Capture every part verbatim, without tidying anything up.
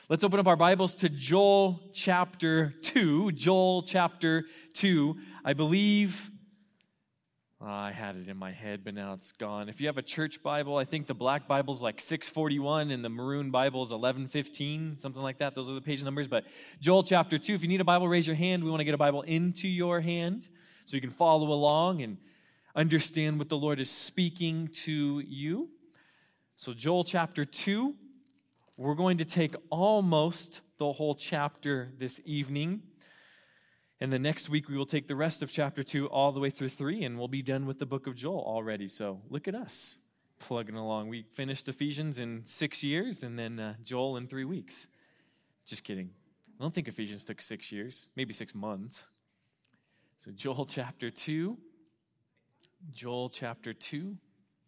Let's open up our Bibles to Joel chapter two. Joel chapter two. I believe, oh, I had it in my head, but now it's gone. If you have a church Bible, I think the black Bible's like six forty-one and the maroon Bible's eleven fifteen, something like that. Those are the page numbers. But Joel chapter two, if you need a Bible, raise your hand. We want to get a Bible into your hand so you can follow along and understand what the Lord is speaking to you. So Joel chapter two. We're going to take almost the whole chapter this evening. And the next week, we will take the rest of chapter two all the way through three, and we'll be done with the book of Joel already. So look at us plugging along. We finished Ephesians in six years, and then uh, Joel in three weeks. Just kidding. I don't think Ephesians took six years, maybe six months. So Joel chapter two. Joel chapter two.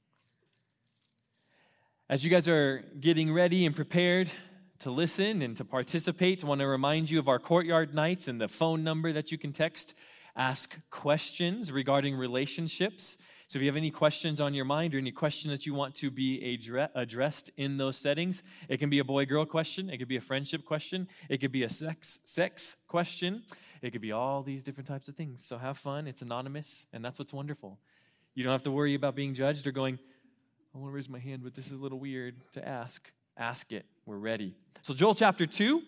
As you guys are getting ready and prepared to listen and to participate, I want to remind you of our courtyard nights and the phone number that you can text, ask questions regarding relationships. So if you have any questions on your mind or any question that you want to be adre- addressed in those settings, it can be a boy-girl question, it could be a friendship question, it could be a sex sex question, it could be all these different types of things. So have fun, it's anonymous, and that's what's wonderful. You don't have to worry about being judged or going, I want to raise my hand, but this is a little weird to ask. Ask it. We're ready. So Joel chapter two,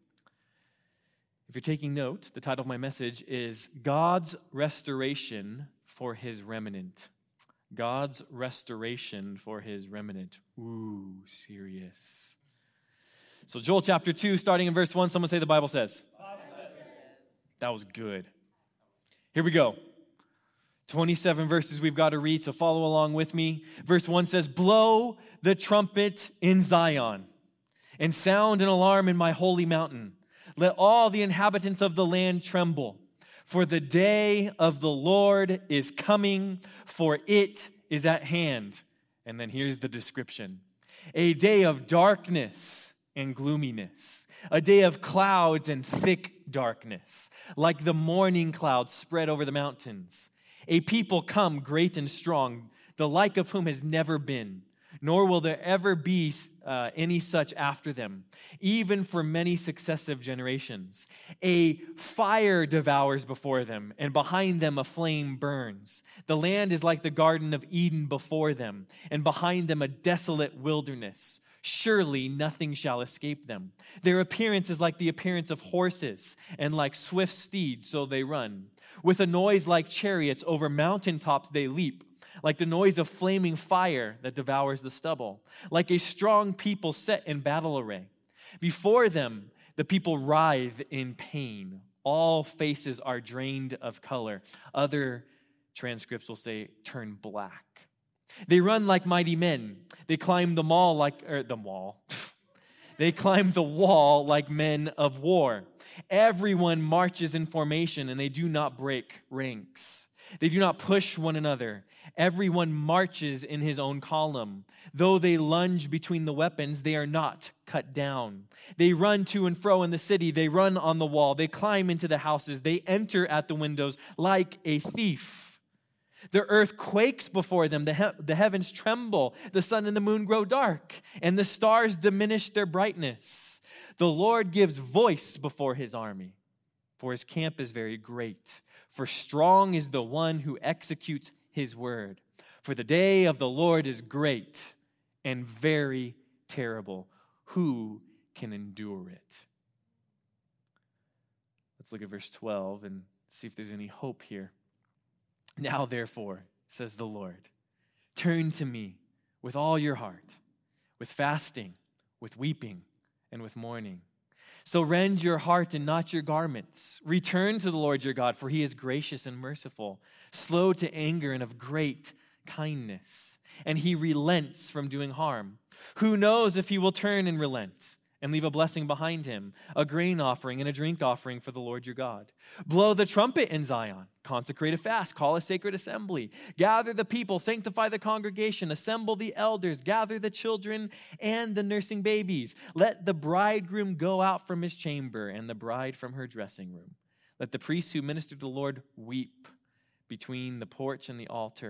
if you're taking note, the title of my message is God's Restoration for His Remnant. God's Restoration for His Remnant. Ooh, serious. So Joel chapter two, starting in verse one, someone say the Bible says. Bible says. That was good. Here we go. twenty-seven verses we've got to read, so follow along with me. Verse one says, blow the trumpet in Zion and sound an alarm in my holy mountain. Let all the inhabitants of the land tremble, for the day of the Lord is coming, for it is at hand. And then here's the description. A day of darkness and gloominess, a day of clouds and thick darkness, like the morning clouds spread over the mountains. A people come great and strong, the like of whom has never been, nor will there ever be uh, any such after them, even for many successive generations. A fire devours before them, and behind them a flame burns. The land is like the Garden of Eden before them, and behind them a desolate wilderness. Surely nothing shall escape them. Their appearance is like the appearance of horses, and like swift steeds, so they run. With a noise like chariots, over mountaintops they leap, like the noise of flaming fire that devours the stubble, like a strong people set in battle array. Before them, the people writhe in pain. All faces are drained of color. Other transcripts will say, turn black. They run like mighty men. They climb the wall like, er, the wall. They climb the wall like men of war. Everyone marches in formation, and they do not break ranks. They do not push one another. Everyone marches in his own column. Though they lunge between the weapons, they are not cut down. They run to and fro in the city. They run on the wall. They climb into the houses. They enter at the windows like a thief. The earth quakes before them. The, he- the heavens tremble. The sun and the moon grow dark, and the stars diminish their brightness. The Lord gives voice before his army, for his camp is very great. For strong is the one who executes his word. For the day of the Lord is great and very terrible. Who can endure it? Let's look at verse twelve and see if there's any hope here. Now, therefore, says the Lord, turn to me with all your heart, with fasting, with weeping, and with mourning. So rend your heart and not your garments. Return to the Lord your God, for he is gracious and merciful, slow to anger and of great kindness. And he relents from doing harm. Who knows if he will turn and relent and leave a blessing behind him, a grain offering and a drink offering for the Lord your God. Blow the trumpet in Zion, consecrate a fast, call a sacred assembly. Gather the people, sanctify the congregation, assemble the elders, gather the children and the nursing babies. Let the bridegroom go out from his chamber and the bride from her dressing room. Let the priests who minister to the Lord weep between the porch and the altar.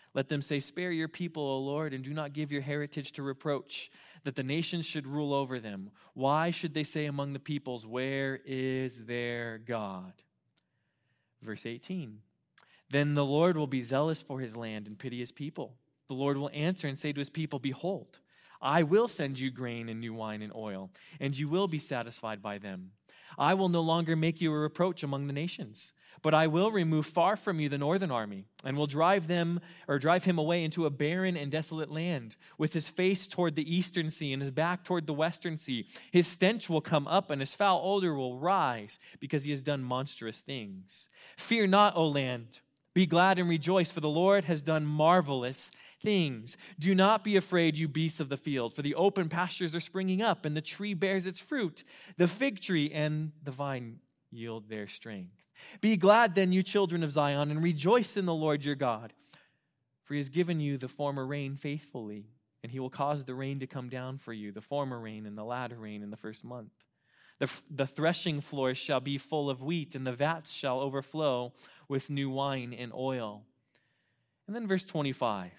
Let them say, spare your people, O Lord, and do not give your heritage to reproach, that the nations should rule over them. Why should they say among the peoples, where is their God? Verse eighteen, then the Lord will be zealous for his land and pity his people. The Lord will answer and say to his people, behold, I will send you grain and new wine and oil, and you will be satisfied by them. I will no longer make you a reproach among the nations, but I will remove far from you the northern army, and will drive them or drive him away into a barren and desolate land, with his face toward the eastern sea and his back toward the western sea. His stench will come up, and his foul odor will rise, because he has done monstrous things. Fear not, O land. Be glad and rejoice, for the Lord has done marvelous things. Do not be afraid, you beasts of the field, for the open pastures are springing up, and the tree bears its fruit. The fig tree and the vine yield their strength. Be glad then, you children of Zion, and rejoice in the Lord your God, for he has given you the former rain faithfully, and he will cause the rain to come down for you, the former rain and the latter rain in the first month. The, the threshing floors shall be full of wheat, and the vats shall overflow with new wine and oil. And then verse twenty-five,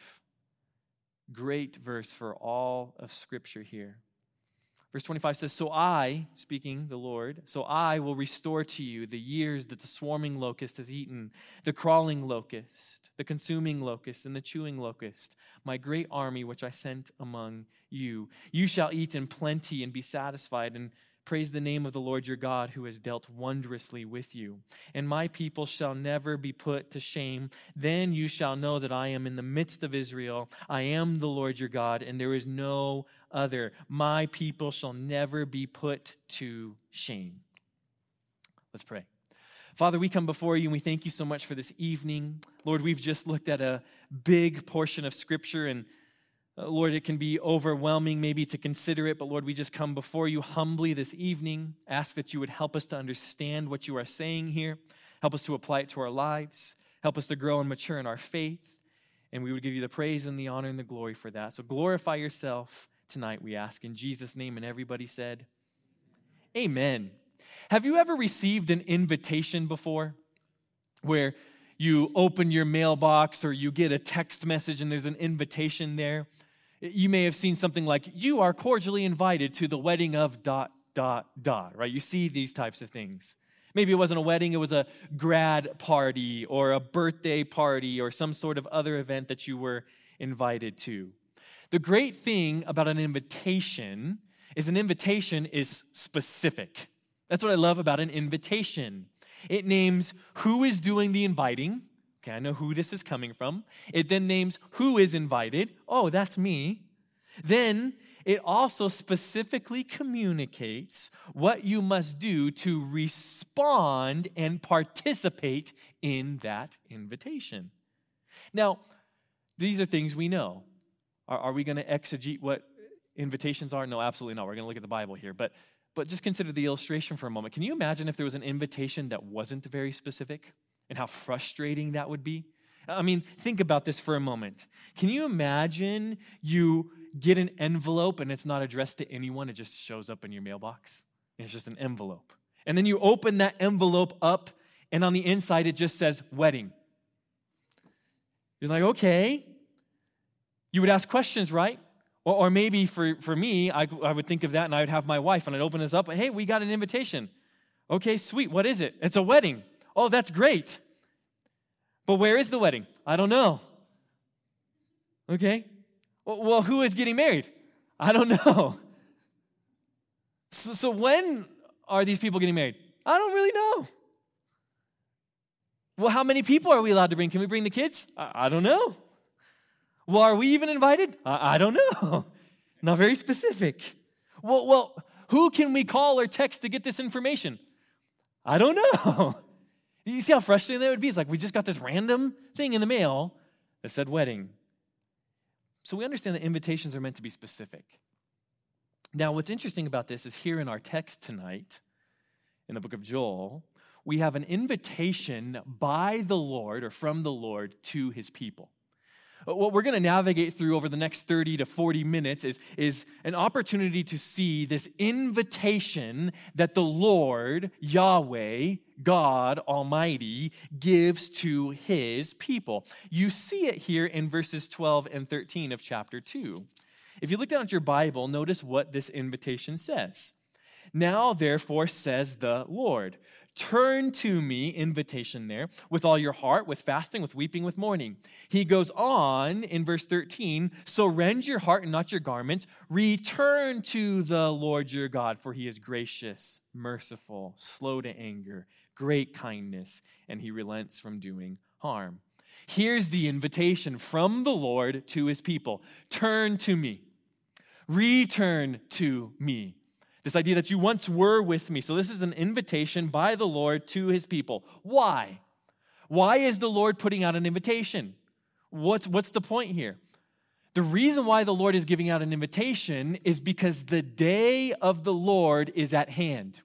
great verse for all of Scripture here. Verse twenty-five says, so I, speaking the Lord, so I will restore to you the years that the swarming locust has eaten, the crawling locust, the consuming locust, and the chewing locust, my great army which I sent among you. You shall eat in plenty and be satisfied, and praise the name of the Lord your God, who has dealt wondrously with you. And my people shall never be put to shame. Then you shall know that I am in the midst of Israel. I am the Lord your God, and there is no other. My people shall never be put to shame. Let's pray. Father, we come before you and we thank you so much for this evening. Lord, we've just looked at a big portion of Scripture, and Uh, Lord, it can be overwhelming maybe to consider it, but Lord, we just come before you humbly this evening, ask that you would help us to understand what you are saying here, help us to apply it to our lives, help us to grow and mature in our faith, and we would give you the praise and the honor and the glory for that. So glorify yourself tonight, we ask in Jesus' name, and everybody said, amen. Have you ever received an invitation before where you open your mailbox or you get a text message and there's an invitation there? You may have seen something like, you are cordially invited to the wedding of dot, dot, dot, right? You see these types of things. Maybe it wasn't a wedding, it was a grad party or a birthday party or some sort of other event that you were invited to. The great thing about an invitation is an invitation is specific. That's what I love about an invitation. It names who is doing the inviting. Okay, I know who this is coming from. It then names who is invited. Oh, that's me. Then it also specifically communicates what you must do to respond and participate in that invitation. Now, these are things we know. Are, are we going to exegete what invitations are? No, absolutely not. We're going to look at the Bible here. But, but just consider the illustration for a moment. Can you imagine if there was an invitation that wasn't very specific? And how frustrating that would be? I mean, think about this for a moment. Can you imagine you get an envelope and it's not addressed to anyone, it just shows up in your mailbox? And it's just an envelope. And then you open that envelope up, and on the inside it just says wedding. You're like, okay. You would ask questions, right? Or, or maybe for, for me, I, I would think of that and I would have my wife and I'd open this up. Hey, we got an invitation. Okay, sweet. What is it? It's a wedding. Oh, that's great. But where is the wedding? I don't know. Okay. Well, who is getting married? I don't know. So, so when are these people getting married? I don't really know. Well, how many people are we allowed to bring? Can we bring the kids? I, I don't know. Well, are we even invited? I, I don't know. Not very specific. Well, well, who can we call or text to get this information? I don't know. You see how frustrating that would be? It's like we just got this random thing in the mail that said wedding. So we understand that invitations are meant to be specific. Now, what's interesting about this is here in our text tonight, in the book of Joel, we have an invitation by the Lord or from the Lord to his people. What we're going to navigate through over the next thirty to forty minutes is, is an opportunity to see this invitation that the Lord, Yahweh, God Almighty, gives to his people. You see it here in verses twelve and thirteen of chapter two. If you look down at your Bible, notice what this invitation says. Now, therefore, says the Lord, turn to me, invitation there, with all your heart, with fasting, with weeping, with mourning. He goes on in verse thirteen, so rend your heart and not your garments. Return to the Lord your God, for he is gracious, merciful, slow to anger, great kindness, and he relents from doing harm. Here's the invitation from the Lord to his people. Turn to me. Return to me. This idea that you once were with me. So this is an invitation by the Lord to his people. Why? Why is the Lord putting out an invitation? What's, what's the point here? The reason why the Lord is giving out an invitation is because the day of the Lord is at hand.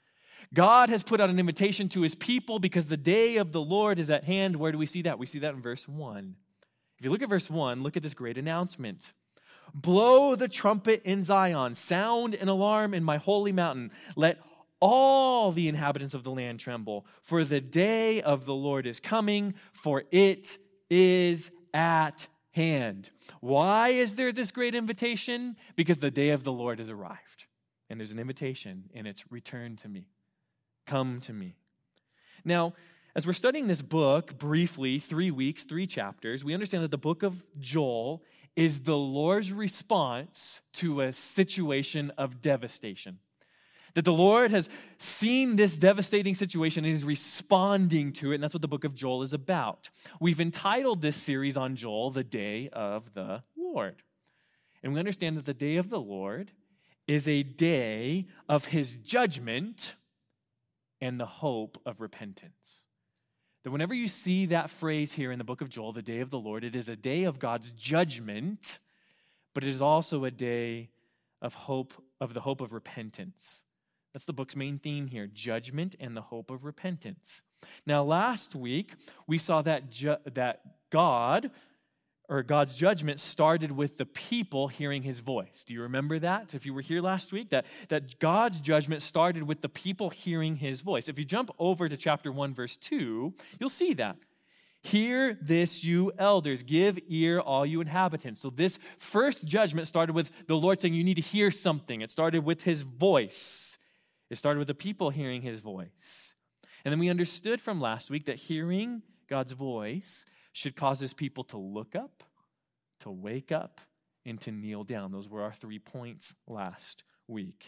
God has put out an invitation to his people because the day of the Lord is at hand. Where do we see that? We see that in verse one. If you look at verse one, look at this great announcement. Blow the trumpet in Zion, sound an alarm in my holy mountain. Let all the inhabitants of the land tremble, for the day of the Lord is coming, for it is at hand. Why is there this great invitation? Because the day of the Lord has arrived. And there's an invitation, and it's return to me. Come to me. Now, as we're studying this book briefly, three weeks, three chapters, we understand that the book of Joel is the Lord's response to a situation of devastation. That the Lord has seen this devastating situation and is responding to it, and that's what the book of Joel is about. We've entitled this series on Joel, The Day of the Lord. And we understand that the day of the Lord is a day of his judgment and the hope of repentance. That whenever you see that phrase here in the book of Joel, the day of the Lord, it is a day of God's judgment, but it is also a day of hope, of the hope of repentance. That's the book's main theme here, judgment and the hope of repentance. Now, last week, we saw that, ju- that God, or God's judgment started with the people hearing his voice. Do you remember that? If you were here last week, that, that God's judgment started with the people hearing his voice. If you jump over to chapter one, verse two, you'll see that. Hear this, you elders. Give ear, all you inhabitants. So this first judgment started with the Lord saying you need to hear something. It started with his voice. It started with the people hearing his voice. And then we understood from last week that hearing God's voice should cause his people to look up, to wake up, and to kneel down. Those were our three points last week.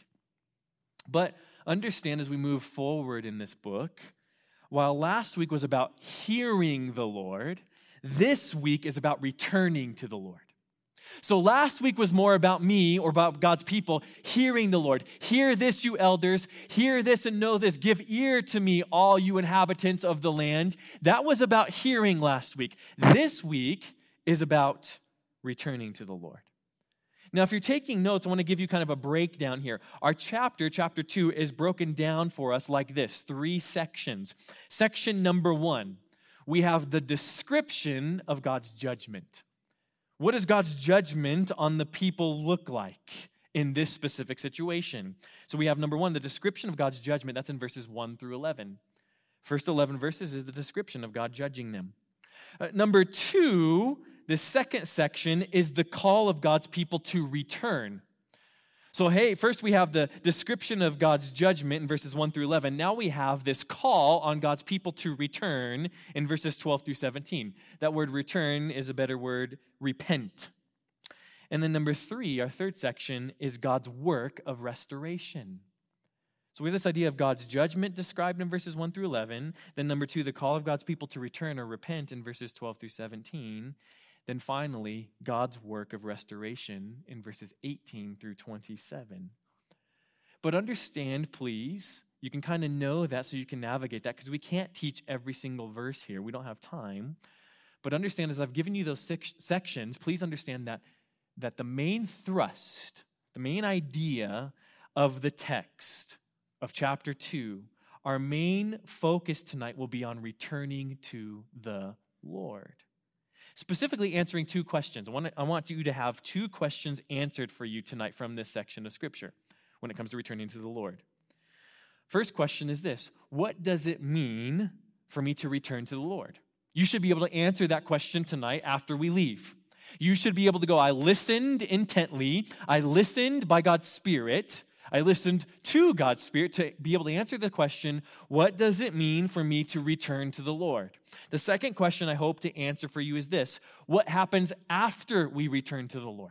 But understand as we move forward in this book, while last week was about hearing the Lord, this week is about returning to the Lord. So last week was more about me, or about God's people, hearing the Lord. Hear this, you elders. Hear this and know this. Give ear to me, all you inhabitants of the land. That was about hearing last week. This week is about returning to the Lord. Now, if you're taking notes, I want to give you kind of a breakdown here. Our chapter, chapter two, is broken down for us like this, three sections. Section number one, we have the description of God's judgment. What does God's judgment on the people look like in this specific situation? So we have number one, the description of God's judgment. That's in verses one through eleven. First eleven verses is the description of God judging them. Uh, number two, the second section is the call of God's people to return. So, hey, first we have the description of God's judgment in verses one through eleven. Now we have this call on God's people to return in verses twelve through seventeen. That word return is a better word, repent. And then number three, our third section, is God's work of restoration. So we have this idea of God's judgment described in verses one through eleven. Then number two, the call of God's people to return or repent in verses twelve through seventeen. Then finally, God's work of restoration in verses eighteen through twenty-seven. But understand, please, you can kind of know that so you can navigate that, because we can't teach every single verse here. We don't have time. But understand, as I've given you those six sections, please understand that, that the main thrust, the main idea of the text of chapter two, our main focus tonight will be on returning to the Lord. specifically answering two questions. I want, to, I want you to have two questions answered for you tonight from this section of Scripture when it comes to returning to the Lord. First question is this: what does it mean for me to return to the Lord? You should be able to answer that question tonight after we leave. You should be able to go, I listened intently, I listened by God's Spirit, I listened to God's Spirit to be able to answer the question, what does it mean for me to return to the Lord? The second question I hope to answer for you is this: what happens after we return to the Lord?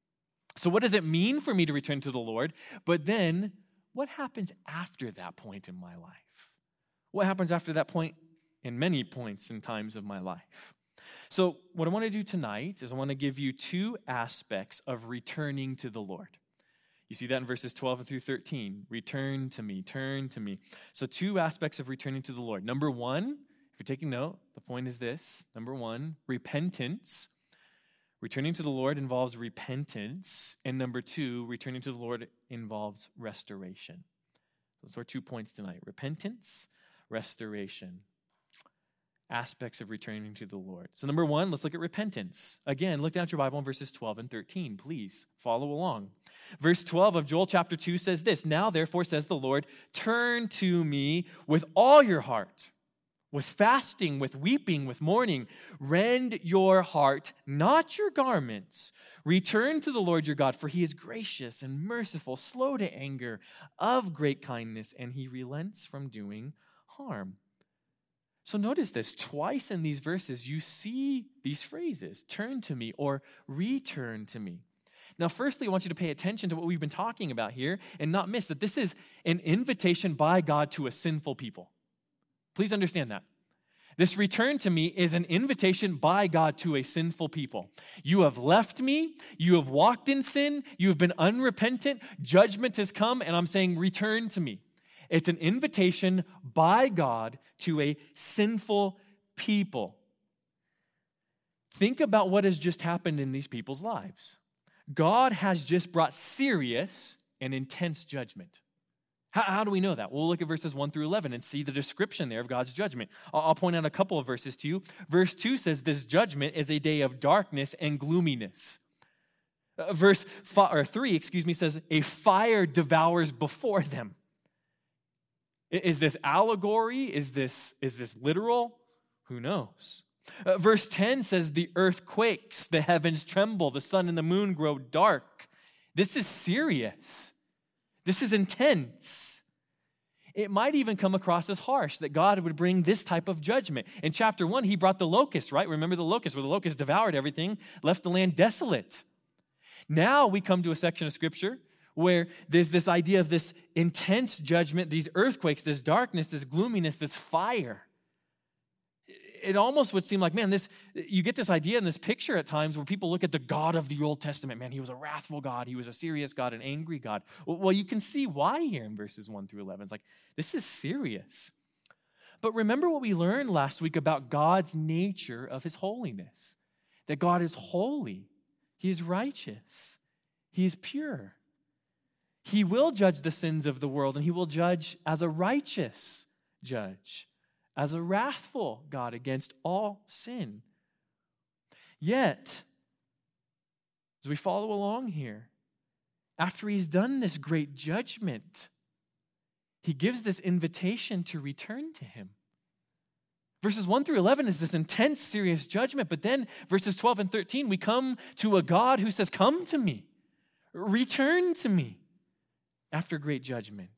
So what does it mean for me to return to the Lord? But then, what happens after that point in my life? What happens after that point in many points and times of my life? So what I want to do tonight is I want to give you two aspects of returning to the Lord. You see that in verses twelve through thirteen. Return to me, turn to me. So two aspects of returning to the Lord. Number one, if you're taking note, the point is this. Number one, repentance. Returning to the Lord involves repentance. And number two, returning to the Lord involves restoration. Those are two points tonight. Repentance, restoration. Aspects of returning to the Lord. So number one, let's look at repentance. Again, look down at your Bible in verses twelve and thirteen. Please follow along. Verse twelve of Joel chapter two says this: now therefore, says the Lord, turn to me with all your heart, with fasting, with weeping, with mourning. Rend your heart, not your garments. Return to the Lord your God, for he is gracious and merciful, slow to anger, of great kindness, and he relents from doing harm. So notice this, twice in these verses, you see these phrases, turn to me or return to me. Now, firstly, I want you to pay attention to what we've been talking about here and not miss that this is an invitation by God to a sinful people. Please understand that. This return to me is an invitation by God to a sinful people. You have left me, you have walked in sin, you have been unrepentant, judgment has come, and I'm saying return to me. It's an invitation by God to a sinful people. Think about what has just happened in these people's lives. God has just brought serious and intense judgment. How, how do we know that? We'll look at verses one through eleven and see the description there of God's judgment. I'll, I'll point out a couple of verses to you. Verse two says, this judgment is a day of darkness and gloominess. Uh, verse five, or three, excuse me, says, a fire devours before them. Is this allegory? Is this, is this literal? Who knows? Uh, verse ten says, the earth quakes, the heavens tremble, the sun and the moon grow dark. This is serious. This is intense. It might even come across as harsh that God would bring this type of judgment. In chapter one, he brought the locust, right? Remember the locust, where the locust devoured everything, left the land desolate. Now we come to a section of Scripture where there's this idea of this intense judgment, these earthquakes, this darkness, this gloominess, this fire. It almost would seem like, man, this you get this idea in this picture at times where people look at the God of the Old Testament. Man, he was a wrathful God. He was a serious God, an angry God. Well, you can see why here in verses one through eleven. It's like, this is serious. But remember what we learned last week about God's nature of his holiness. That God is holy. He is righteous. He is pure. He will judge the sins of the world, and he will judge as a righteous judge, as a wrathful God against all sin. Yet, as we follow along here, after he's done this great judgment, he gives this invitation to return to him. Verses one through eleven is this intense, serious judgment, but then verses twelve and thirteen, we come to a God who says, come to me, return to me. After great judgment.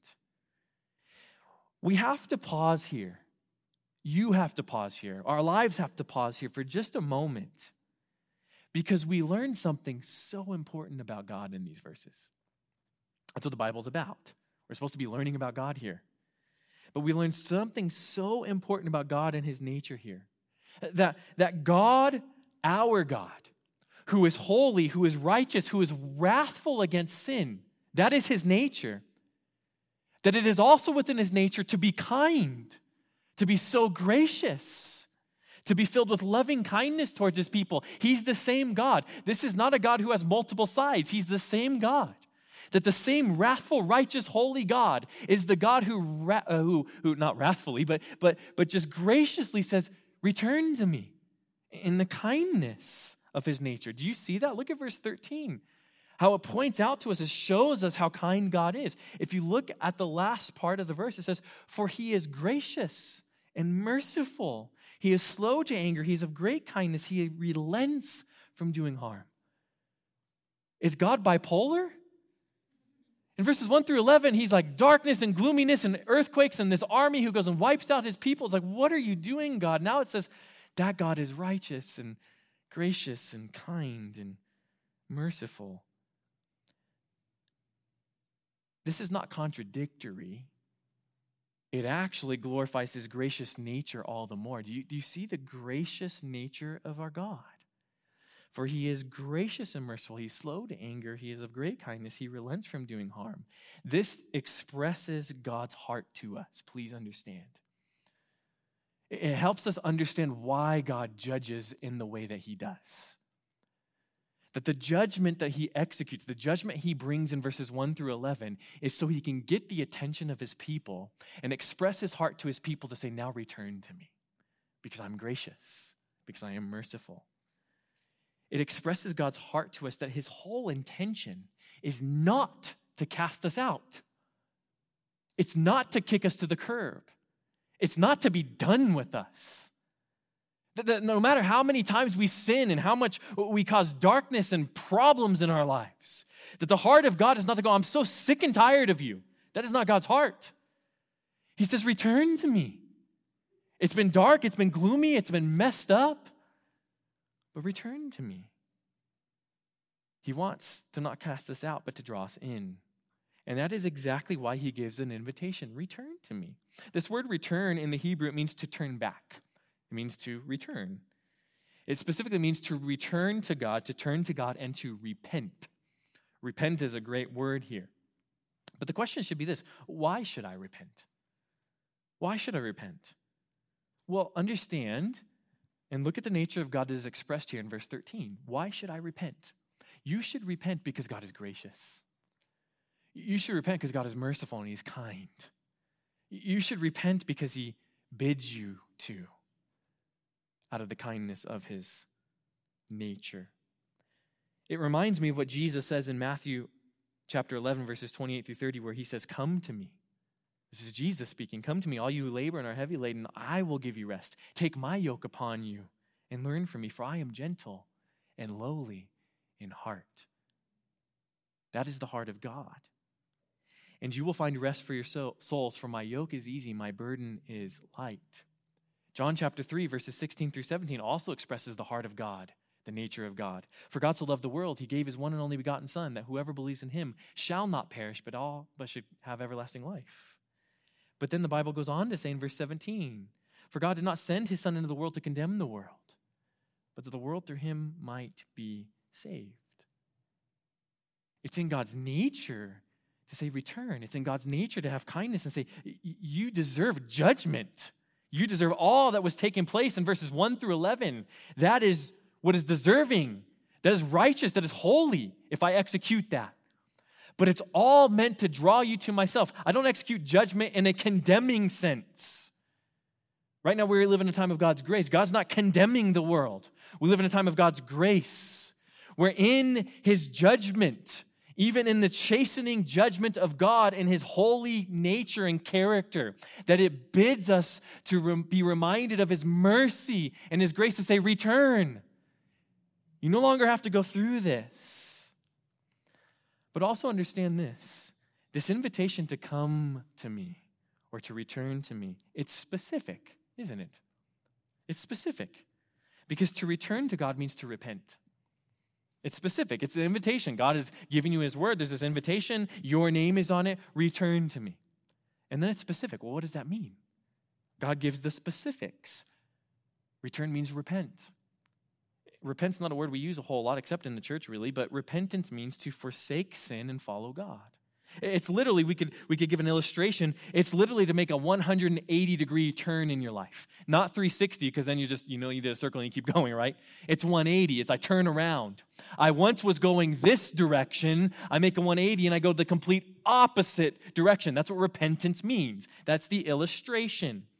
We have to pause here. You have to pause here. Our lives have to pause here for just a moment because we learn something so important about God in these verses. That's what the Bible's about. We're supposed to be learning about God here. But we learn something so important about God and his nature here. That, that God, our God, who is holy, who is righteous, who is wrathful against sin, that is his nature. That it is also within his nature to be kind, to be so gracious, to be filled with loving kindness towards his people. He's the same God. This is not a God who has multiple sides. He's the same God. That the same wrathful, righteous, holy God is the God who, ra- uh, who, who not wrathfully, but, but, but just graciously says, return to me. in the kindness of his nature. Do you see that? Look at verse thirteen. How it points out to us, it shows us how kind God is. If you look at the last part of the verse, it says, for he is gracious and merciful. He is slow to anger. He is of great kindness. He relents from doing harm. Is God bipolar? In verses one through eleven, he's like darkness and gloominess and earthquakes and this army who goes and wipes out his people. It's like, what are you doing, God? Now it says that God is righteous and gracious and kind and merciful. This is not contradictory. It actually glorifies his gracious nature all the more. Do you, do you see the gracious nature of our God? For he is gracious and merciful. He's slow to anger. He is of great kindness. He relents from doing harm. This expresses God's heart to us. Please understand. It helps us understand why God judges in the way that he does. That the judgment that he executes, the judgment he brings in verses one through eleven, is so he can get the attention of his people and express his heart to his people to say, now return to me, because I'm gracious, because I am merciful. It expresses God's heart to us that his whole intention is not to cast us out. It's not to kick us to the curb. It's not to be done with us. That, that no matter how many times we sin and how much we cause darkness and problems in our lives, that the heart of God is not to go, I'm so sick and tired of you. That is not God's heart. He says, return to me. It's been dark, it's been gloomy, it's been messed up, but return to me. He wants to not cast us out, but to draw us in. And that is exactly why he gives an invitation. Return to me. This word return in the Hebrew, it means to turn back. It means to return. It specifically means to return to God, to turn to God, and to repent. Repent is a great word here. But the question should be this: why should I repent? Why should I repent? Well, understand and look at the nature of God that is expressed here in verse thirteen. Why should I repent? You should repent because God is gracious. You should repent because God is merciful and he's kind. You should repent because he bids you to, out of the kindness of his nature. It reminds me of what Jesus says in Matthew chapter eleven, verses twenty-eight through thirty, where he says, come to me. This is Jesus speaking. Come to me, all you who labor and are heavy laden, I will give you rest. Take my yoke upon you and learn from me, for I am gentle and lowly in heart. That is the heart of God. And you will find rest for your souls, for my yoke is easy, my burden is light. John chapter three, verses sixteen through seventeen also expresses the heart of God, the nature of God. For God so loved the world, he gave his one and only begotten Son, that whoever believes in him shall not perish, but all but should have everlasting life. But then the Bible goes on to say in verse seventeen, for God did not send his Son into the world to condemn the world, but that the world through him might be saved. It's in God's nature to say return. It's in God's nature to have kindness and say, you deserve judgment. You deserve all that was taking place in verses one through eleven. That is what is deserving. That is righteous. That is holy if I execute that. But it's all meant to draw you to myself. I don't execute judgment in a condemning sense. Right now we live in a time of God's grace. God's not condemning the world. We live in a time of God's grace. We're in his judgment, even in the chastening judgment of God in his holy nature and character, that it bids us to re- be reminded of his mercy and his grace to say, return. You no longer have to go through this. But also understand this, this invitation to come to me or to return to me, it's specific, isn't it? It's specific because to return to God means to repent. It's specific. It's an invitation. God is giving you his word. There's this invitation. Your name is on it. Return to me. And then it's specific. Well, what does that mean? God gives the specifics. Return means repent. Repent's not a word we use a whole lot, except in the church, really, but repentance means to forsake sin and follow God. It's literally, we could we could give an illustration, it's literally to make a one hundred eighty degree turn in your life. Not three sixty, because then you just, you know, you did a circle and you keep going, right? It's one eighty, it's I turn around. I once was going this direction, I make a one eighty and I go the complete opposite direction. That's what repentance means. That's the illustration.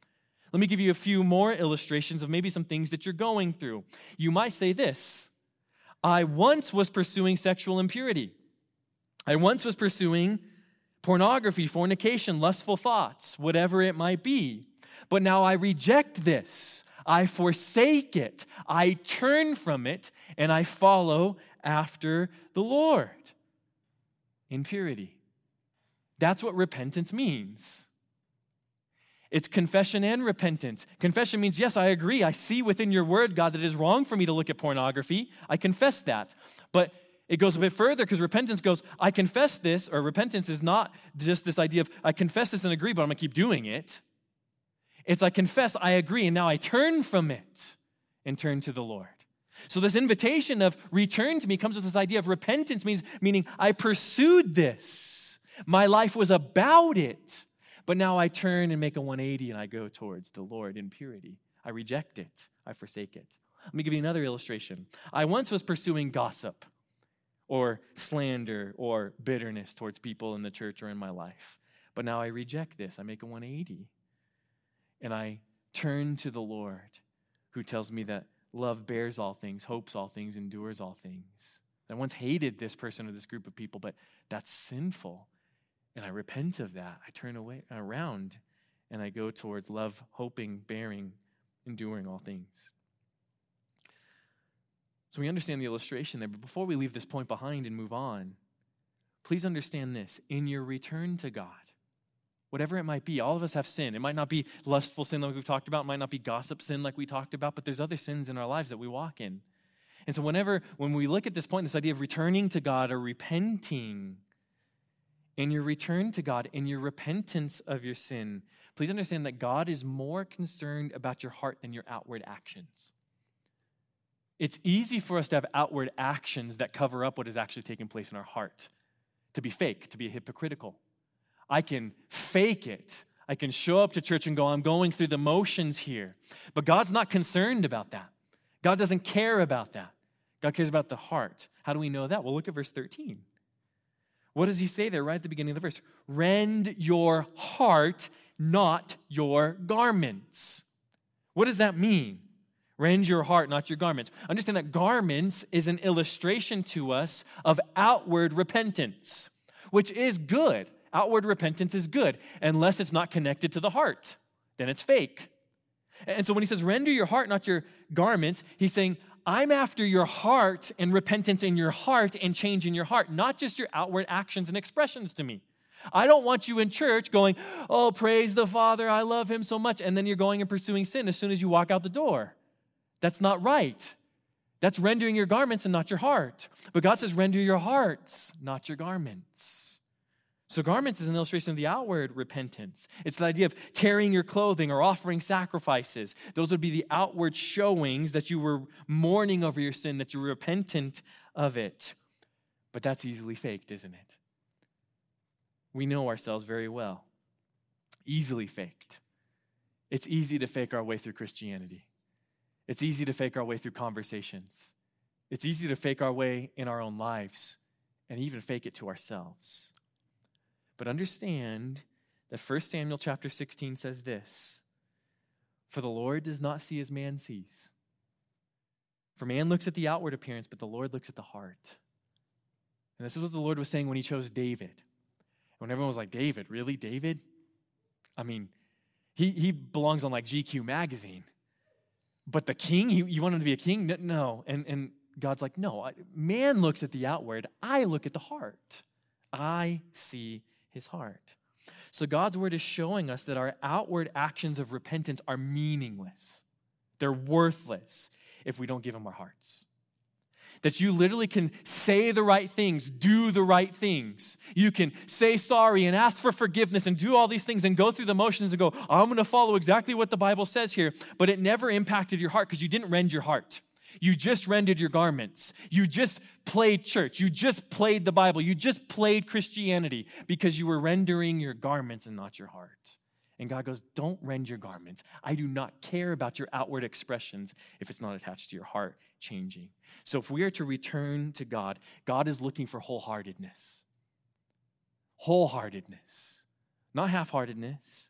Let me give you a few more illustrations of maybe some things that you're going through. You might say this: I once was pursuing sexual impurity. I once was pursuing pornography, fornication, lustful thoughts, whatever it might be. But now I reject this. I forsake it. I turn from it, and I follow after the Lord. In purity. That's what repentance means. It's confession and repentance. Confession means, yes, I agree. I see within your word, God, that it is wrong for me to look at pornography. I confess that. But it goes a bit further, because repentance goes, I confess this, or repentance is not just this idea of, I confess this and agree, but I'm going to keep doing it. It's I confess, I agree, and now I turn from it and turn to the Lord. So this invitation of return to me comes with this idea of repentance, means meaning I pursued this. My life was about it. But now I turn and make a one eighty and I go towards the Lord in purity. I reject it. I forsake it. Let me give you another illustration. I once was pursuing gossip or slander or bitterness towards people in the church or in my life. But now I reject this. I make a one eighty. And I turn to the Lord, who tells me that love bears all things, hopes all things, endures all things. I once hated this person or this group of people, but that's sinful. And I repent of that. I turn away around and I go towards love, hoping, bearing, enduring all things. So we understand the illustration there, but before we leave this point behind and move on, please understand this. In your return to God, whatever it might be, all of us have sin. It might not be lustful sin like we've talked about. It might not be gossip sin like we talked about, but there's other sins in our lives that we walk in. And so whenever, when we look at this point, this idea of returning to God or repenting, in your return to God, in your repentance of your sin, please understand that God is more concerned about your heart than your outward actions. It's easy for us to have outward actions that cover up what is actually taking place in our heart, to be fake, to be hypocritical. I can fake it. I can show up to church and go, I'm going through the motions here. But God's not concerned about that. God doesn't care about that. God cares about the heart. How do we know that? Well, look at verse thirteen. What does he say there right at the beginning of the verse? Rend your heart, not your garments. What does that mean? Rend your heart, not your garments. Understand that garments is an illustration to us of outward repentance, which is good. Outward repentance is good, unless it's not connected to the heart. Then it's fake. And so when he says, render your heart, not your garments, he's saying, I'm after your heart and repentance in your heart and change in your heart, not just your outward actions and expressions to me. I don't want you in church going, oh, praise the Father, I love him so much, and then you're going and pursuing sin as soon as you walk out the door. That's not right. That's rendering your garments and not your heart. But God says, render your hearts, not your garments. So garments is an illustration of the outward repentance. It's the idea of tearing your clothing or offering sacrifices. Those would be the outward showings that you were mourning over your sin, that you were repentant of it. But that's easily faked, isn't it? We know ourselves very well. Easily faked. It's easy to fake our way through Christianity. It's easy to fake our way through conversations. It's easy to fake our way in our own lives and even fake it to ourselves. But understand that First Samuel chapter sixteen says this, for the Lord does not see as man sees. For man looks at the outward appearance, but the Lord looks at the heart. And this is what the Lord was saying when he chose David. When everyone was like, David, really, David? I mean, he, he belongs on like G Q magazine. But the king, you, you want him to be a king? No. And, and God's like, no, I, man looks at the outward. I look at the heart. I see his heart. So God's word is showing us that our outward actions of repentance are meaningless. They're worthless if we don't give him our hearts. That you literally can say the right things, do the right things. You can say sorry and ask for forgiveness and do all these things and go through the motions and go, I'm going to follow exactly what the Bible says here. But it never impacted your heart because you didn't rend your heart. You just rendered your garments. You just played church. You just played the Bible. You just played Christianity because you were rendering your garments and not your heart. And God goes, don't rend your garments. I do not care about your outward expressions if it's not attached to your heart changing. So if we are to return to God, God is looking for wholeheartedness. Wholeheartedness. Not half-heartedness.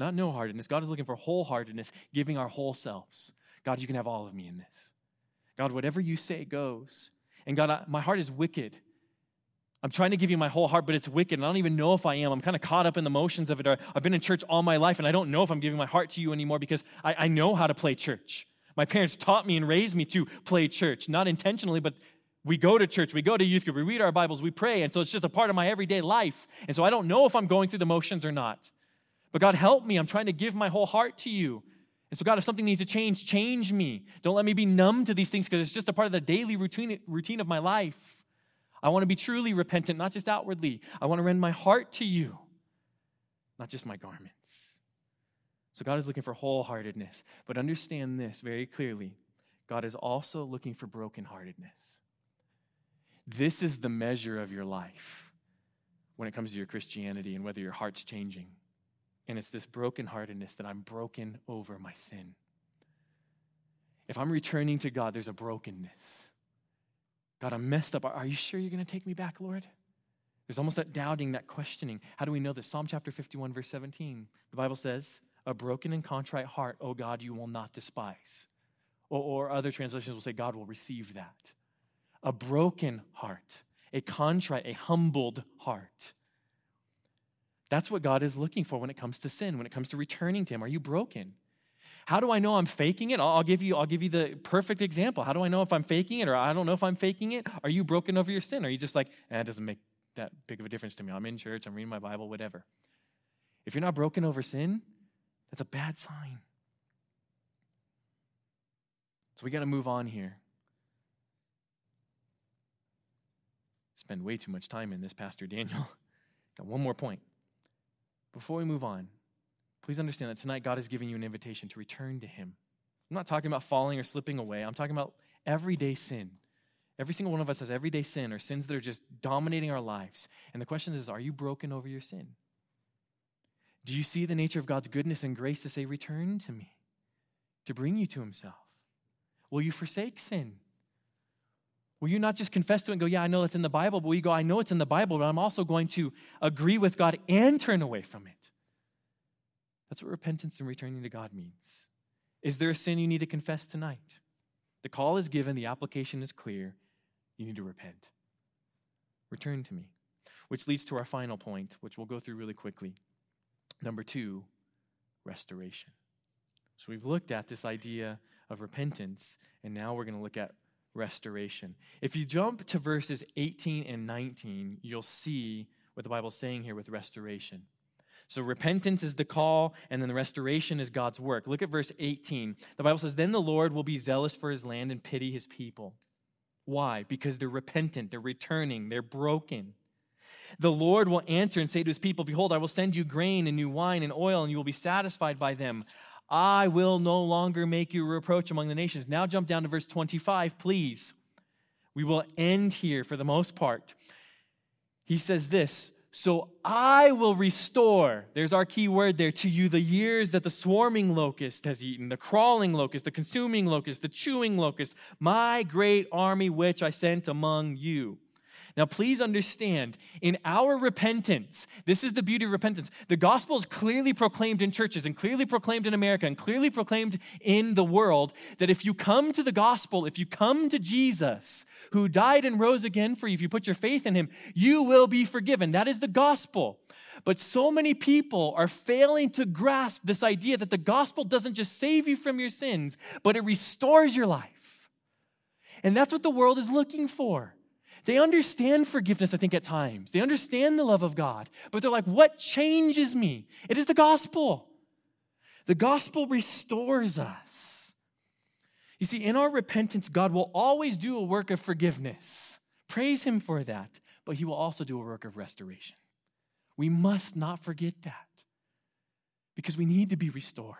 not no-heartedness. God is looking for wholeheartedness, giving our whole selves. God, you can have all of me in this. God, whatever you say goes. And God, I, my heart is wicked. I'm trying to give you my whole heart, but it's wicked, and I don't even know if I am. I'm kind of caught up in the motions of it. I've been in church all my life, and I don't know if I'm giving my heart to you anymore because I, I know how to play church. My parents taught me and raised me to play church, not intentionally, but we go to church, we go to youth group, we read our Bibles, we pray, and so it's just a part of my everyday life. And so I don't know if I'm going through the motions or not. But God, help me. I'm trying to give my whole heart to you. And so God, if something needs to change, change me. Don't let me be numb to these things because it's just a part of the daily routine, routine of my life. I want to be truly repentant, not just outwardly. I want to rend my heart to you, not just my garments. So God is looking for wholeheartedness. But understand this very clearly. God is also looking for brokenheartedness. This is the measure of your life when it comes to your Christianity and whether your heart's changing. And it's this brokenheartedness that I'm broken over my sin. If I'm returning to God, there's a brokenness. God, I'm messed up. Are you sure you're going to take me back, Lord? There's almost that doubting, that questioning. How do we know this? Psalm chapter fifty-one, verse seventeen. The Bible says, a broken and contrite heart, O God, you will not despise. Or, or other translations will say, God will receive that. A broken heart, a contrite, a humbled heart. That's what God is looking for when it comes to sin, when it comes to returning to him. Are you broken? How do I know I'm faking it? I'll give you, I'll give you the perfect example. How do I know if I'm faking it or I don't know if I'm faking it? Are you broken over your sin? Are you just like, eh, it doesn't make that big of a difference to me. I'm in church, I'm reading my Bible, whatever. If you're not broken over sin, that's a bad sign. So we got to move on here. Spend way too much time in this, Pastor Daniel. Got one more point. Before we move on, please understand that tonight God is giving you an invitation to return to him. I'm not talking about falling or slipping away. I'm talking about everyday sin. Every single one of us has everyday sin or sins that are just dominating our lives. And the question is, are you broken over your sin? Do you see the nature of God's goodness and grace to say, return to me, to bring you to himself? Will you forsake sin? Will you not just confess to it and go, yeah, I know it's in the Bible, but will you go, I know it's in the Bible, but I'm also going to agree with God and turn away from it? That's what repentance and returning to God means. Is there a sin you need to confess tonight? The call is given, the application is clear. You need to repent. Return to me. Which leads to our final point, which we'll go through really quickly. Number two, restoration. So we've looked at this idea of repentance, and now we're going to look at restoration. If you jump to verses eighteen and nineteen, you'll see what the Bible's saying here with restoration. So repentance is the call, and then the restoration is God's work. Look at verse eighteen. The Bible says, then the Lord will be zealous for his land and pity his people. Why? Because they're repentant, they're returning, they're broken. The Lord will answer and say to his people, behold, I will send you grain and new wine and oil, and you will be satisfied by them. I will no longer make you a reproach among the nations. Now jump down to verse twenty-five, please. We will end here for the most part. He says this, so I will restore, there's our key word there, to you the years that the swarming locust has eaten, the crawling locust, the consuming locust, the chewing locust, my great army which I sent among you. Now, please understand, in our repentance, this is the beauty of repentance. The gospel is clearly proclaimed in churches and clearly proclaimed in America and clearly proclaimed in the world that if you come to the gospel, if you come to Jesus, who died and rose again for you, if you put your faith in him, you will be forgiven. That is the gospel. But so many people are failing to grasp this idea that the gospel doesn't just save you from your sins, but it restores your life. And that's what the world is looking for. They understand forgiveness, I think, at times. They understand the love of God. But they're like, what changes me? It is the gospel. The gospel restores us. You see, in our repentance, God will always do a work of forgiveness. Praise him for that. But he will also do a work of restoration. We must not forget that. Because we need to be restored.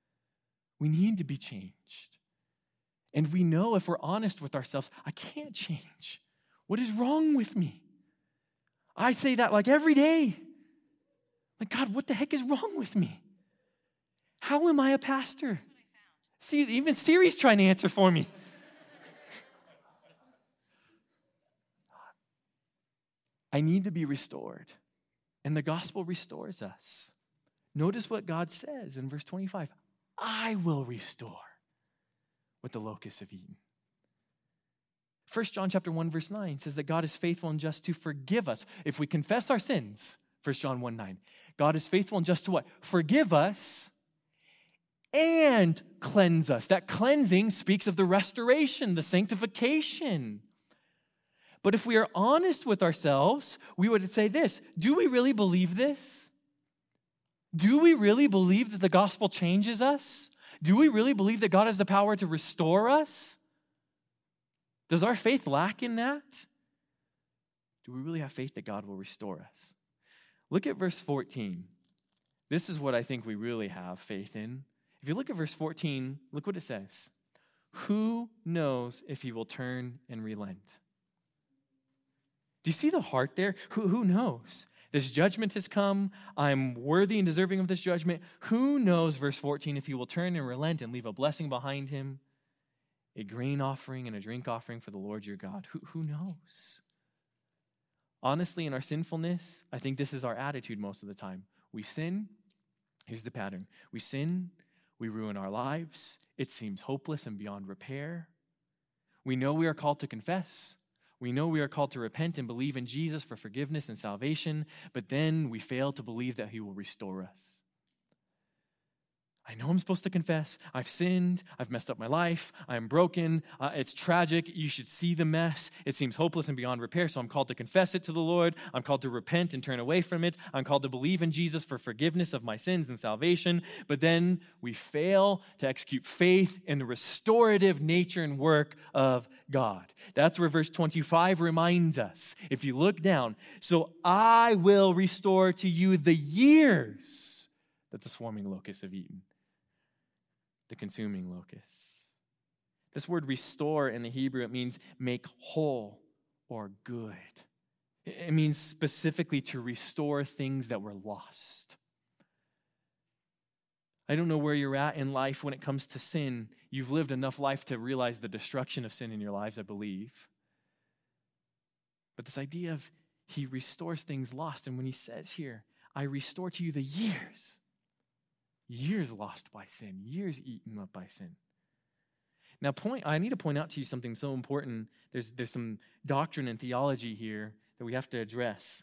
We need to be changed. And we know if we're honest with ourselves, I can't change. What is wrong with me? I say that like every day. Like, God, what the heck is wrong with me? How am I a pastor? See, even Siri's trying to answer for me. I need to be restored. And the gospel restores us. Notice what God says in verse twenty-five. I will restore what the locusts have eaten. First John chapter one, verse nine says that God is faithful and just to forgive us. If we confess our sins, First John one nine, God is faithful and just to what? Forgive us and cleanse us. That cleansing speaks of the restoration, the sanctification. But if we are honest with ourselves, we would say this: do we really believe this? Do we really believe that the gospel changes us? Do we really believe that God has the power to restore us? Does our faith lack in that? Do we really have faith that God will restore us? Look at verse fourteen. This is what I think we really have faith in. If you look at verse fourteen, look what it says. Who knows if he will turn and relent? Do you see the heart there? Who, who knows? This judgment has come. I'm worthy and deserving of this judgment. Who knows, verse fourteen, if he will turn and relent and leave a blessing behind him, a grain offering and a drink offering for the Lord your God? Who, who knows? Honestly, in our sinfulness, I think this is our attitude most of the time. We sin. Here's the pattern. We sin. We ruin our lives. It seems hopeless and beyond repair. We know we are called to confess. We know we are called to repent and believe in Jesus for forgiveness and salvation, but then we fail to believe that he will restore us. I know I'm supposed to confess. I've sinned. I've messed up my life. I'm broken. Uh, it's tragic. You should see the mess. It seems hopeless and beyond repair, so I'm called to confess it to the Lord. I'm called to repent and turn away from it. I'm called to believe in Jesus for forgiveness of my sins and salvation. But then we fail to execute faith in the restorative nature and work of God. That's where verse twenty-five reminds us. If you look down, so I will restore to you the years that the swarming locusts have eaten. The consuming locusts. This word restore in the Hebrew, it means make whole or good. It means specifically to restore things that were lost. I don't know where you're at in life when it comes to sin. You've lived enough life to realize the destruction of sin in your lives, I believe. But this idea of he restores things lost, and when he says here, I restore to you the years, Years lost by sin, years eaten up by sin. Now, point. I need to point out to you something so important. There's, there's some doctrine and theology here that we have to address.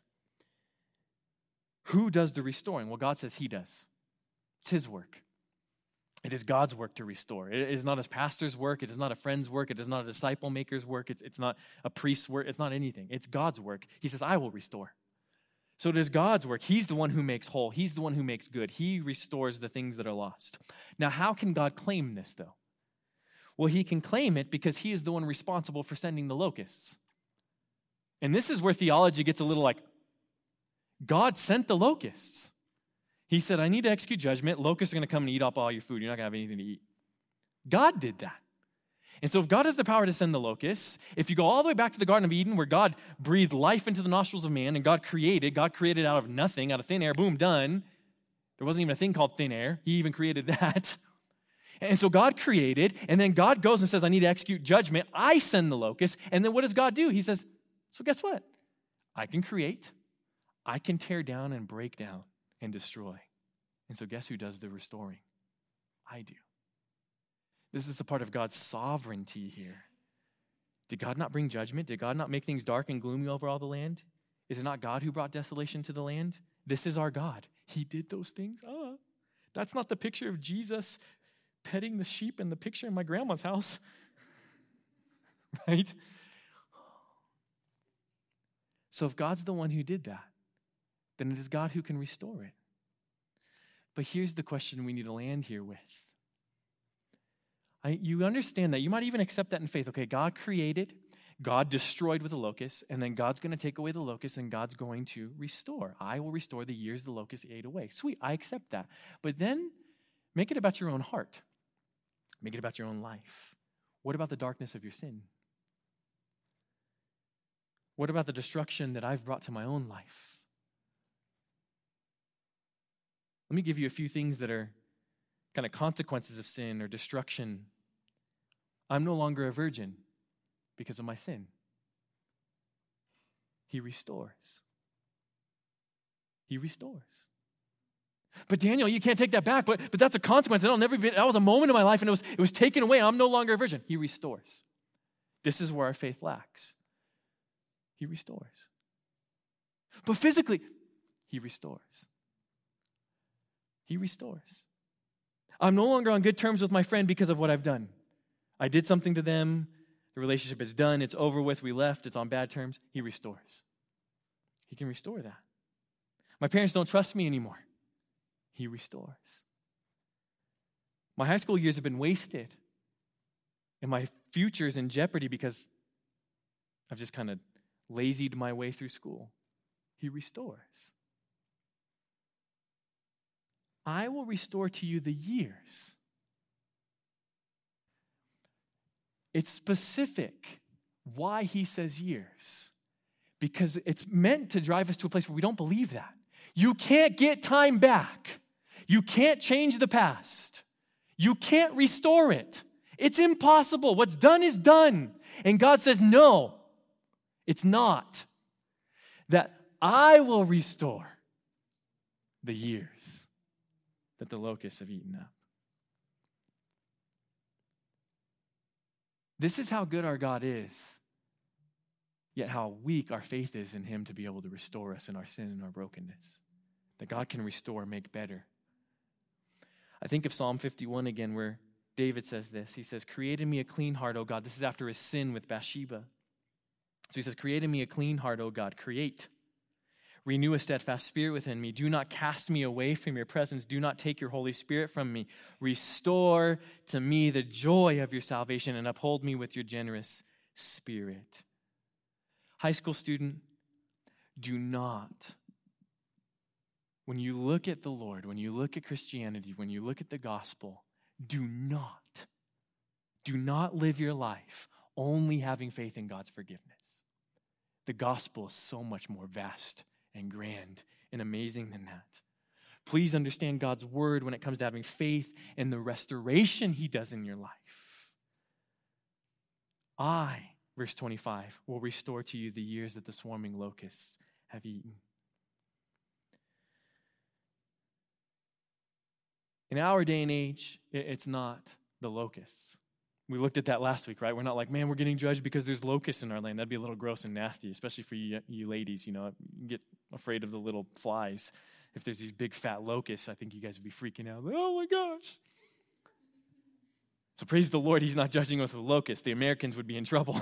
Who does the restoring? Well, God says he does. It's his work. It is God's work to restore. It is not a pastor's work. It is not a friend's work. It is not a disciple maker's work. It's, it's not a priest's work. It's not anything. It's God's work. He says, I will restore. So it is God's work. He's the one who makes whole. He's the one who makes good. He restores the things that are lost. Now, how can God claim this, though? Well, he can claim it because he is the one responsible for sending the locusts. And this is where theology gets a little like, God sent the locusts. He said, I need to execute judgment. Locusts are going to come and eat up all your food. You're not going to have anything to eat. God did that. And so if God has the power to send the locusts, if you go all the way back to the Garden of Eden where God breathed life into the nostrils of man and God created, God created out of nothing, out of thin air, boom, done. There wasn't even a thing called thin air. He even created that. And so God created, and then God goes and says, I need to execute judgment. I send the locusts. And then what does God do? He says, so guess what? I can create, I can tear down and break down and destroy. And so guess who does the restoring? I do. This is a part of God's sovereignty here. Did God not bring judgment? Did God not make things dark and gloomy over all the land? Is it not God who brought desolation to the land? This is our God. He did those things. Oh, that's not the picture of Jesus petting the sheep in the picture in my grandma's house. Right? So if God's the one who did that, then it is God who can restore it. But here's the question we need to land here with. I, you understand that. You might even accept that in faith. Okay, God created, God destroyed with the locusts, and then God's going to take away the locusts, and God's going to restore. I will restore the years the locusts ate away. Sweet, I accept that. But then make it about your own heart. Make it about your own life. What about the darkness of your sin? What about the destruction that I've brought to my own life? Let me give you a few things that are kind of consequences of sin or destruction. I'm no longer a virgin because of my sin. He restores. He restores. But Daniel, you can't take that back. But, but that's a consequence. That'll never be, that was a moment in my life and it was, it was taken away. I'm no longer a virgin. He restores. This is where our faith lacks. He restores. But physically, he restores. He restores. I'm no longer on good terms with my friend because of what I've done. I did something to them. The relationship is done. It's over with. We left. It's on bad terms. He restores. He can restore that. My parents don't trust me anymore. He restores. My high school years have been wasted. And my future is in jeopardy because I've just kind of lazied my way through school. He restores. I will restore to you the years. It's specific why he says years. Because it's meant to drive us to a place where we don't believe that. You can't get time back. You can't change the past. You can't restore it. It's impossible. What's done is done. And God says, no, it's not. That I will restore the years that the locusts have eaten up. This is how good our God is, yet how weak our faith is in him to be able to restore us in our sin and our brokenness. That God can restore, make better. I think of Psalm fifty-one again, where David says this. He says, create in me a clean heart, O God. This is after his sin with Bathsheba. So he says, create in me a clean heart, O God. Create. Renew a steadfast spirit within me. Do not cast me away from your presence. Do not take your Holy Spirit from me. Restore to me the joy of your salvation and uphold me with your generous spirit. High school student, do not, when you look at the Lord, when you look at Christianity, when you look at the gospel, do not, do not live your life only having faith in God's forgiveness. The gospel is so much more vast and grand and amazing than that. Please understand God's word when it comes to having faith in the restoration he does in your life. I, verse twenty-five, will restore to you the years that the swarming locusts have eaten. In our day and age, it's not the locusts. We looked at that last week, right? We're not like, man, we're getting judged because there's locusts in our land. That'd be a little gross and nasty, especially for you, you ladies. You know, you get afraid of the little flies. If there's these big fat locusts, I think you guys would be freaking out. Like, oh my gosh. So praise the Lord, he's not judging us with locusts. The Americans would be in trouble.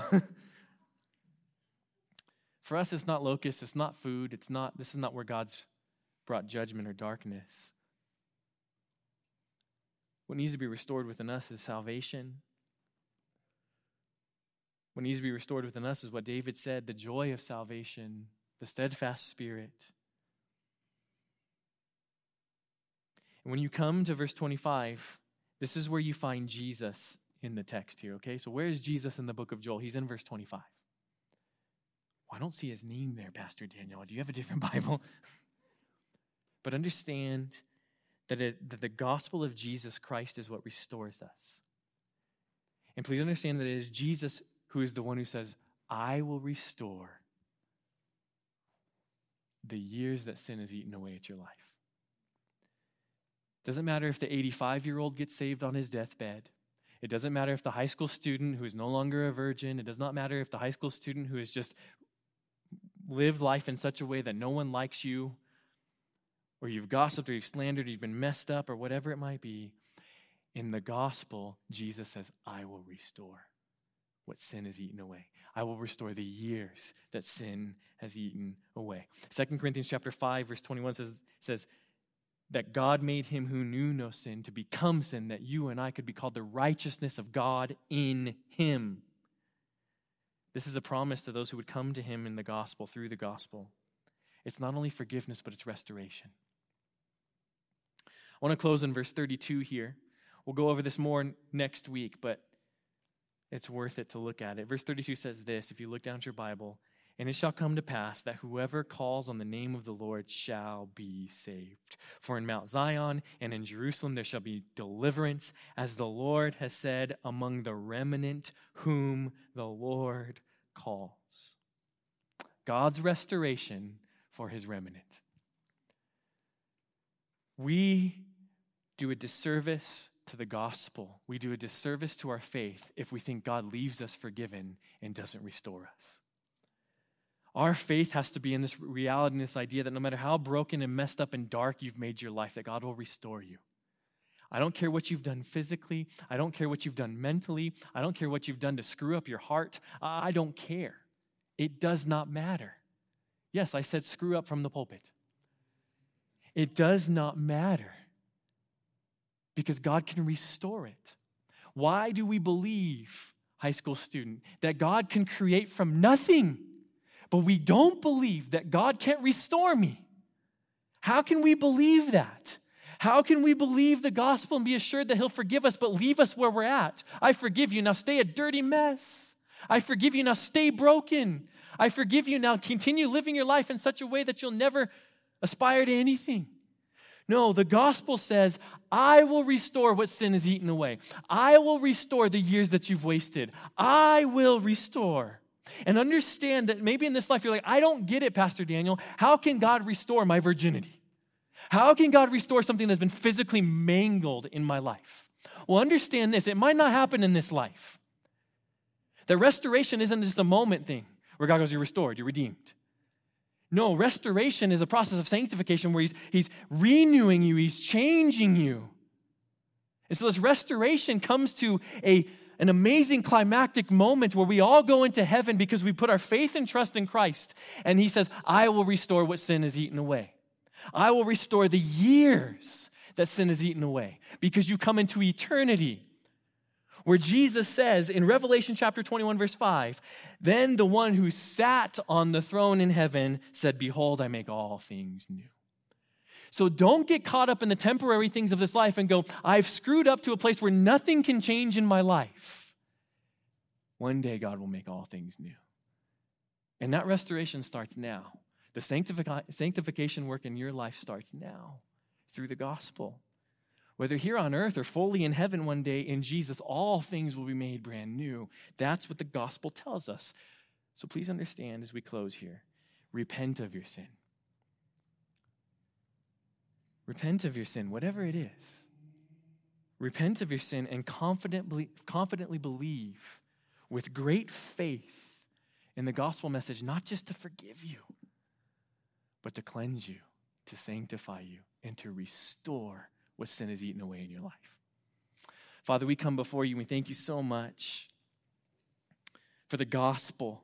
For us, it's not locusts. It's not food. It's not, this is not where God's brought judgment or darkness. What needs to be restored within us is salvation. What needs to be restored within us is what David said, the joy of salvation, the steadfast spirit. And when you come to verse twenty-five, this is where you find Jesus in the text here, okay? So where is Jesus in the book of Joel? He's in verse twenty-five. Well, I don't see his name there, Pastor Daniel. Do you have a different Bible? But understand that, it, that the gospel of Jesus Christ is what restores us. And please understand that it is Jesus who is the one who says, I will restore the years that sin has eaten away at your life. Doesn't matter if the eighty-five-year-old gets saved on his deathbed. It doesn't matter if the high school student who is no longer a virgin. It does not matter if the high school student who has just lived life in such a way that no one likes you, or you've gossiped, or you've slandered, or you've been messed up, or whatever it might be. In the gospel, Jesus says, I will restore what sin has eaten away. I will restore the years that sin has eaten away. Second Corinthians chapter five, verse twenty-one says, says that God made him who knew no sin to become sin, that you and I could be called the righteousness of God in him. This is a promise to those who would come to him in the gospel, through the gospel. It's not only forgiveness, but it's restoration. I want to close in verse thirty-two here. We'll go over this more next week, but it's worth it to look at it. Verse thirty-two says this, if you look down at your Bible, and it shall come to pass that whoever calls on the name of the Lord shall be saved. For in Mount Zion and in Jerusalem there shall be deliverance, as the Lord has said, among the remnant whom the Lord calls. God's restoration for his remnant. We do a disservice to the gospel. We do a disservice to our faith if we think God leaves us forgiven and doesn't restore us. Our faith has to be in this reality and this idea that no matter how broken and messed up and dark you've made your life, that God will restore you. I don't care what you've done physically. I don't care what you've done mentally. I don't care what you've done to screw up your heart. I don't care. It does not matter. Yes, I said screw up from the pulpit. It does not matter because God can restore it. Why do we believe, high school student, that God can create from nothing, but we don't believe that God can't restore me? How can we believe that? How can we believe the gospel and be assured that he'll forgive us but leave us where we're at? I forgive you, now stay a dirty mess. I forgive you, now stay broken. I forgive you, now continue living your life in such a way that you'll never aspire to anything. No, the gospel says, I will restore what sin has eaten away. I will restore the years that you've wasted. I will restore. And understand that maybe in this life you're like, I don't get it, Pastor Daniel. How can God restore my virginity? How can God restore something that's been physically mangled in my life? Well, understand this. It might not happen in this life. The restoration isn't just a moment thing where God goes, you're restored, you're redeemed. No, restoration is a process of sanctification where he's, he's renewing you, he's changing you. And so this restoration comes to a, an amazing climactic moment where we all go into heaven because we put our faith and trust in Christ. And he says, I will restore what sin has eaten away. I will restore the years that sin has eaten away because you come into eternity. Where Jesus says in Revelation chapter twenty-one, verse five, then the one who sat on the throne in heaven said, behold, I make all things new. So don't get caught up in the temporary things of this life and go, I've screwed up to a place where nothing can change in my life. One day God will make all things new. And that restoration starts now. The sanctific- sanctification work in your life starts now through the gospel. Whether here on earth or fully in heaven one day in Jesus, all things will be made brand new. That's what the gospel tells us. So please understand as we close here, repent of your sin. Repent of your sin, whatever it is. Repent of your sin and confidently, confidently believe with great faith in the gospel message, not just to forgive you, but to cleanse you, to sanctify you, and to restore what sin has eaten away in your life. Father, we come before you and we thank you so much for the gospel,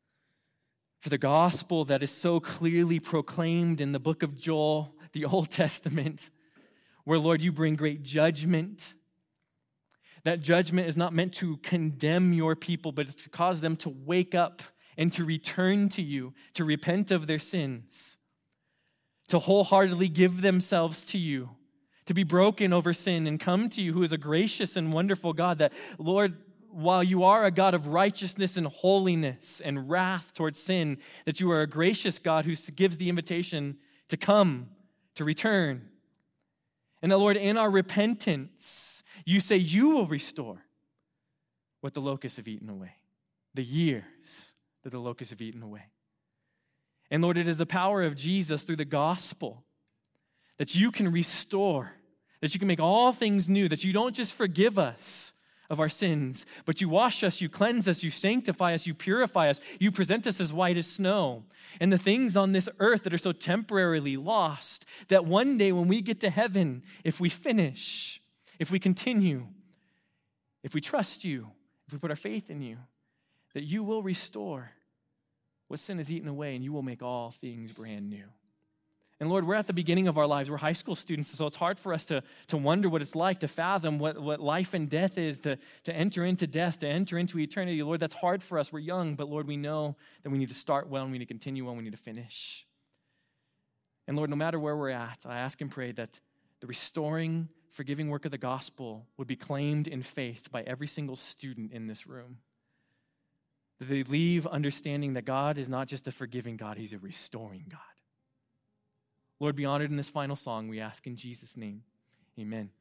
for the gospel that is so clearly proclaimed in the book of Joel, the Old Testament, where, Lord, you bring great judgment. That judgment is not meant to condemn your people, but it's to cause them to wake up and to return to you, to repent of their sins, to wholeheartedly give themselves to you, to be broken over sin and come to you, who is a gracious and wonderful God, that, Lord, while you are a God of righteousness and holiness and wrath towards sin, that you are a gracious God who gives the invitation to come, to return. And that, Lord, in our repentance, you say you will restore what the locusts have eaten away, the years that the locusts have eaten away. And Lord, it is the power of Jesus through the gospel that you can restore, that you can make all things new, that you don't just forgive us of our sins, but you wash us, you cleanse us, you sanctify us, you purify us, you present us as white as snow. And the things on this earth that are so temporarily lost, that one day when we get to heaven, if we finish, if we continue, if we trust you, if we put our faith in you, that you will restore what sin has eaten away and you will make all things brand new. And Lord, we're at the beginning of our lives. We're high school students, so it's hard for us to, to wonder what it's like, to fathom what, what life and death is, to, to enter into death, to enter into eternity. Lord, that's hard for us. We're young, but Lord, we know that we need to start well and we need to continue well and we need to finish. And Lord, no matter where we're at, I ask and pray that the restoring, forgiving work of the gospel would be claimed in faith by every single student in this room. That they leave understanding that God is not just a forgiving God, he's a restoring God. Lord, be honored in this final song, we ask in Jesus' name. Amen.